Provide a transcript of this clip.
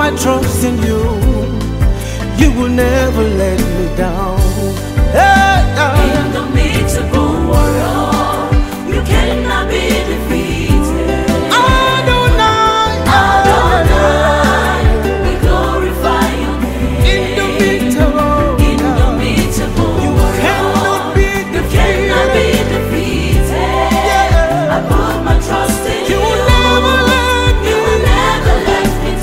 my trust in you. You will never let me down.